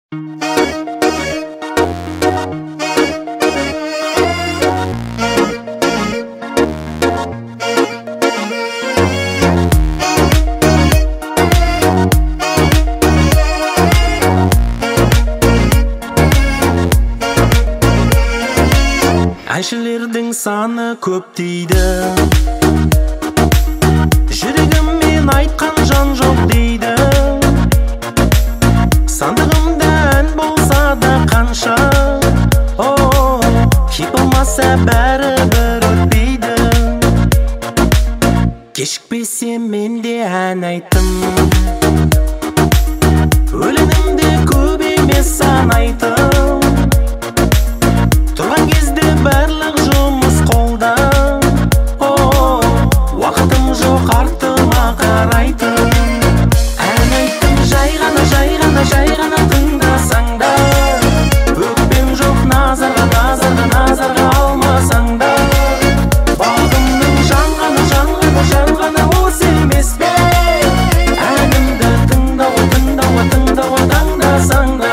Әншілердің саны көп дейді, жүрегіммен айтқан жан жоқ дейді. Сандығымда ән болса да қанша, хит болмаса бәрібір өтпейді. Кешікпесем мен де ән айттым, өлеңімде көп емес сан айттым. Тұрған кезде барлық жұмыс қолда, уақытым жоқ артыма қарайтын. Ән айттым жай ғана тыңдасаң да, өкпем жоқ назарға алмасаң да. Бағымның жан ғана осы емес пе? Әнімді тыңдауға таңдасаң да.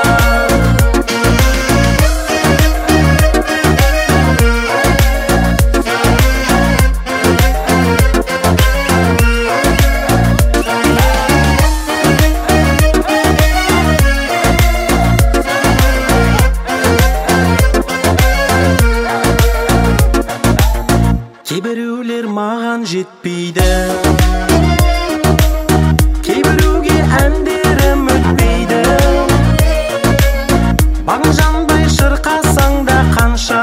Кейбіреулер маған жетпейді, кейбіреуге әндерім өтпейді. Бағың жанбай шырқасаң да қанша,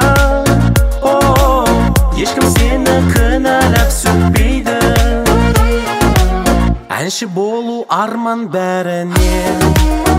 ешкім сені кінәлап сөкпейді. Әнші болу арман бәрінен,